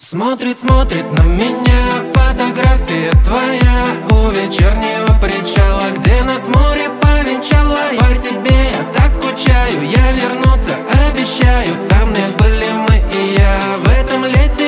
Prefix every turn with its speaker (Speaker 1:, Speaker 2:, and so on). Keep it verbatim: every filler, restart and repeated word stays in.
Speaker 1: Смотрит, смотрит на меня фотография твоя у вечернего причала, где нас море повенчало. По тебе я так скучаю, я вернуться обещаю. Там, где были мы и я, в этом лете